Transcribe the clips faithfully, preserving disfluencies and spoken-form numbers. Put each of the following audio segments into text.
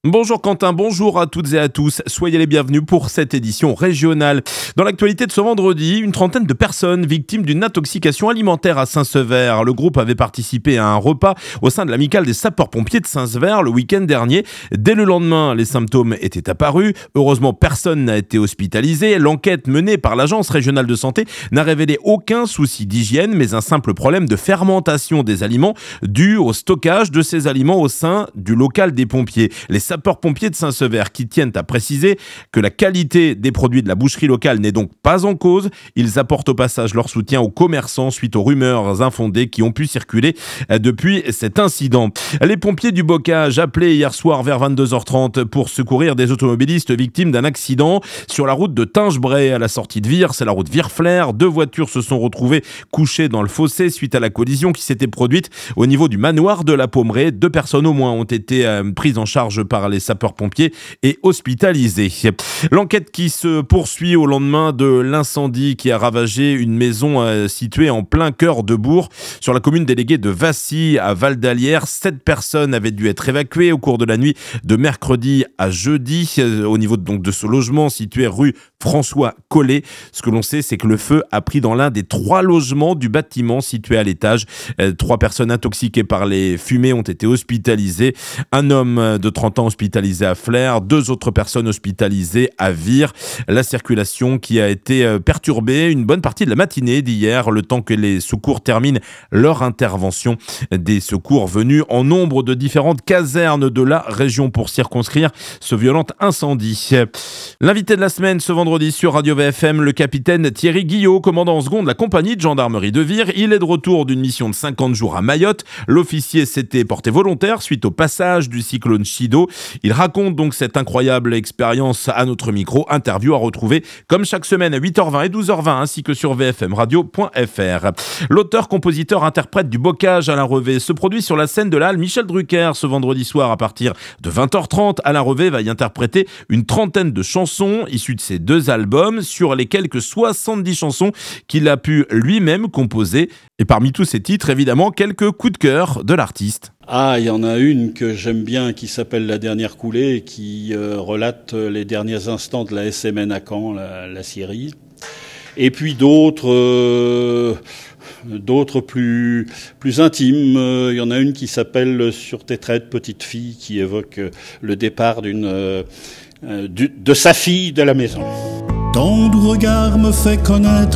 Bonjour Quentin, bonjour à toutes et à tous, soyez les bienvenus pour cette édition régionale. Dans l'actualité de ce vendredi, une trentaine de personnes victimes d'une intoxication alimentaire à Saint-Sever. Le groupe avait participé à un repas au sein de l'amicale des sapeurs-pompiers de Saint-Sever le week-end dernier. Dès le lendemain, les symptômes étaient apparus. Heureusement, personne n'a été hospitalisé. L'enquête menée par l'agence régionale de santé n'a révélé aucun souci d'hygiène, mais un simple problème de fermentation des aliments dû au stockage de ces aliments au sein du local des pompiers. Les sapeurs-pompiers de Saint-Sever qui tiennent à préciser que la qualité des produits de la boucherie locale n'est donc pas en cause. Ils apportent au passage leur soutien aux commerçants suite aux rumeurs infondées qui ont pu circuler depuis cet incident. Les pompiers du Bocage appelés hier soir vers vingt-deux heures trente pour secourir des automobilistes victimes d'un accident sur la route de Tingebray à la sortie de Vire. C'est la route Vire-Flair. Deux voitures se sont retrouvées couchées dans le fossé suite à la collision qui s'était produite au niveau du manoir de la Pommeraye. Deux personnes au moins ont été euh, prises en charge par les sapeurs-pompiers et hospitalisés. L'enquête qui se poursuit au lendemain de l'incendie qui a ravagé une maison euh, située en plein cœur de bourg sur la commune déléguée de Vassy à Val-d'Alière. Sept personnes avaient dû être évacuées au cours de la nuit de mercredi à jeudi euh, au niveau donc de ce logement situé rue François Collet. Ce que l'on sait, c'est que le feu a pris dans l'un des trois logements du bâtiment situé à l'étage. Euh, trois personnes intoxiquées par les fumées ont été hospitalisées. Un homme de trente ans hospitalisé à Flers, deux autres personnes hospitalisées à Vire. La circulation qui a été perturbée une bonne partie de la matinée d'hier, le temps que les secours terminent leur intervention. Des secours venus en nombre de différentes casernes de la région pour circonscrire ce violent incendie. L'invité de la semaine ce vendredi sur Radio V F M, le capitaine Thierry Guillot, commandant en seconde de la compagnie de gendarmerie de Vire. Il est de retour d'une mission de cinquante jours à Mayotte. L'officier s'était porté volontaire suite au passage du cyclone Chido. Il raconte donc cette incroyable expérience à notre micro. Interview à retrouver comme chaque semaine à huit heures vingt et douze heures vingt ainsi que sur v f m radio point f r. L'auteur, compositeur, interprète du Bocage Alain Revé se produit sur la scène de la halle Michel Drucker ce vendredi soir à partir de vingt heures trente. Alain Revé va y interpréter une trentaine de chansons issues de ses deux albums sur les quelques soixante-dix chansons qu'il a pu lui-même composer. Et parmi tous ces titres, évidemment, quelques coups de cœur de l'artiste. Ah, il y en a une que j'aime bien qui s'appelle La Dernière Coulée et qui euh, relate les derniers instants de la S M N à Caen, la, la Syrie. Et puis d'autres, euh, d'autres plus plus intimes. Il y en a une qui s'appelle Sur tes traits de petite fille qui évoque le départ d'une euh, du, de sa fille de la maison. Ton doux regard me fait connaître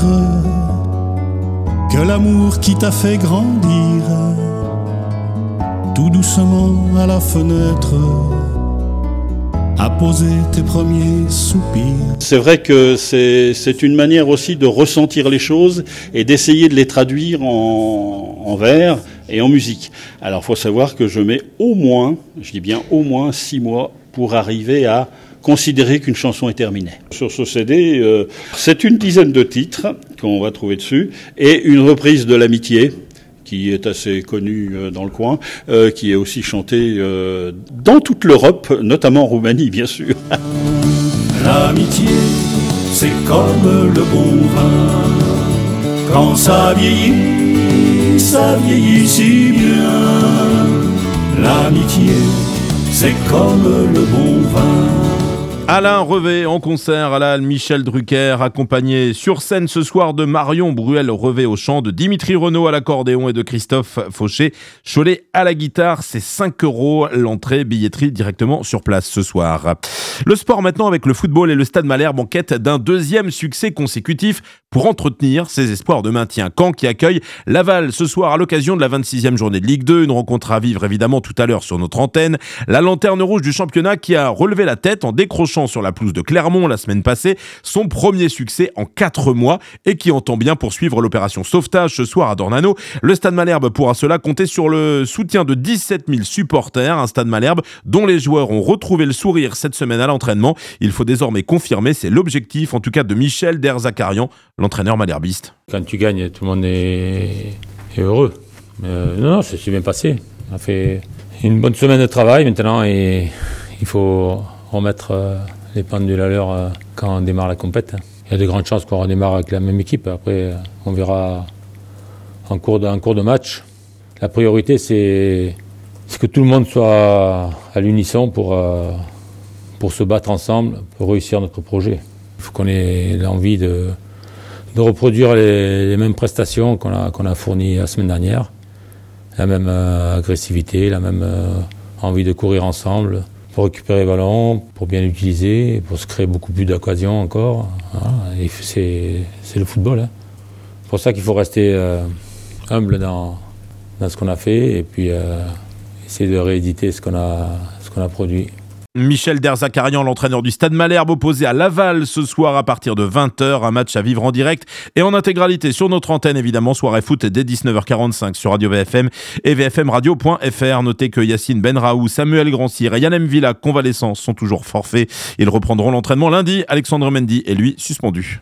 que l'amour qui t'a fait grandir, tout doucement à la fenêtre, à poser tes premiers soupirs. C'est vrai que c'est, c'est une manière aussi de ressentir les choses et d'essayer de les traduire en, en vers et en musique. Alors, il faut savoir que je mets au moins, je dis bien au moins six mois pour arriver à considérer qu'une chanson est terminée. Sur ce C D, euh, c'est une dizaine de titres qu'on va trouver dessus et une reprise de L'Amitié, qui est assez connu euh, dans le coin, euh, qui est aussi chanté euh, dans toute l'Europe, notamment en Roumanie, bien sûr. L'amitié, c'est comme le bon vin. Quand ça vieillit, ça vieillit si bien. L'amitié, c'est comme le bon vin. Alain Revé en concert à la halle Michel Drucker, accompagné sur scène ce soir de Marion Bruel-Revé au chant, de Dimitri Renaud à l'accordéon et de Christophe Fauché-Cholet à la guitare. C'est cinq euros l'entrée, billetterie directement sur place ce soir. Le sport maintenant avec le football et le Stade Malherbe en quête d'un deuxième succès consécutif pour entretenir ses espoirs de maintien. Caen qui accueille Laval ce soir à l'occasion de la vingt-sixième journée de Ligue deux. Une rencontre à vivre évidemment tout à l'heure sur notre antenne. La lanterne rouge du championnat qui a relevé la tête en décrochant sur la pelouse de Clermont la semaine passée son premier succès en quatre mois et qui entend bien poursuivre l'opération sauvetage ce soir à Dornano. Le Stade Malherbe pourra cela compter sur le soutien de dix-sept mille supporters, un Stade Malherbe dont les joueurs ont retrouvé le sourire cette semaine à l'entraînement. Il faut désormais confirmer, c'est l'objectif en tout cas de Michel Derzakarian, l'entraîneur malherbiste. Quand tu gagnes, tout le monde est, est heureux. Mais euh, non, non, ça s'est bien passé. On a fait une bonne semaine de travail maintenant et il faut remettre euh, les pendules à l'heure euh, quand on démarre la compète. Il y a de grandes chances qu'on redémarre avec la même équipe. Après, euh, on verra en cours de, en cours de match. La priorité, c'est, c'est que tout le monde soit à l'unisson pour, euh, pour se battre ensemble, pour réussir notre projet. Il faut qu'on ait l'envie de, de reproduire les, les mêmes prestations qu'on a, qu'on a fournies la semaine dernière. La même euh, agressivité, la même euh, envie de courir ensemble pour récupérer le ballon, pour bien l'utiliser, pour se créer beaucoup plus d'occasions encore. Voilà. Et c'est, c'est le football. Hein. C'est pour ça qu'il faut rester euh, humble dans, dans ce qu'on a fait et puis euh, essayer de rééditer ce qu'on a, ce qu'on a produit. Michel Derzakarian, l'entraîneur du Stade Malherbe, opposé à Laval ce soir à partir de vingt heures. Un match à vivre en direct et en intégralité sur notre antenne, évidemment. Soirée foot dès dix-neuf heures quarante-cinq sur Radio V F M et v f m radio point f r. Notez que Yacine Benraou, Samuel Grand-Cyr et Yann Mvila, convalescents, sont toujours forfaits. Ils reprendront l'entraînement lundi. Alexandre Mendy est lui suspendu.